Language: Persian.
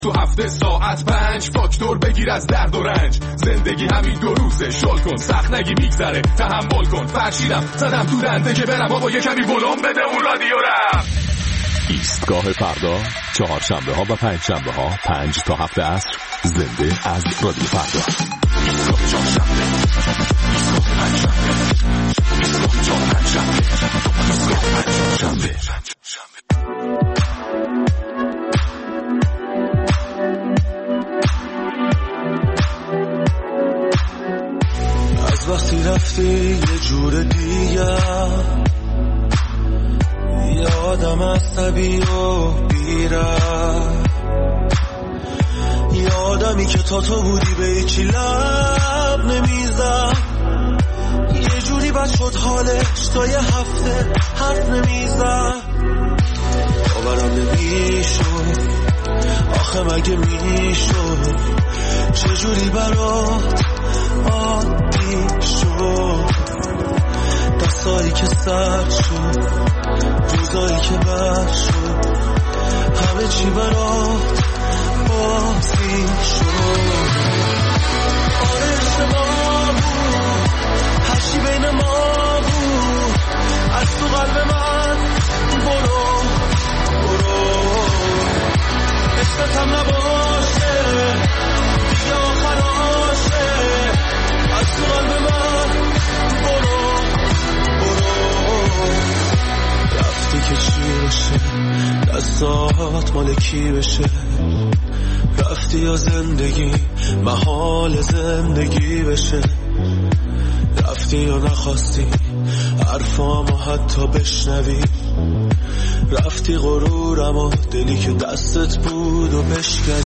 تو هفته ساعت 5 فاکتور بگیر از درد و رنج. زندگی همین 2 روزه، شل کن سخت نگی میگذره، تحمل کن. فرشیدم زدم تو دنده که برم آقا یه کمی ولوم بده اون رادیو رم. ایستگاه فردا، چهارشنبه ها و پنجشنبه ها 5 تا 7 عصر، زنده از رادیو فردا. ایستگاه چهارشنبه، ایستگاه پنجشنبه، ایستگاه چهارشنبه، ایستگاه پنجشنبه. از وقتی رفتی یه جور دیگه، یه آدم عصبی و بیره، یه آدمی که تا تو بودی به هیچی لب نمیزد، یه جوری بد شد حالش تا یه هفته حرف نمیزد. باورم نمیشد آخه مگه میشد چجوری برات عادی شد، دستایی که سرد شد، روزایی که بد شد، همه چی برات بازی شد. آره اشتباه بود، هرچی بین ما بود، از تو قلب من برو برو، عشقت هم نباشه دیگه آخراشه، از تو قلب من برو برو. رفتی که چی بشه، دستات مال کی بشه، رفتی یا زندگی محال زندگی بشه، رفتی یا نخواستی حرفامو حتی بشنوی، رفتی غرورم و دلی که دستت بود و بشکنی.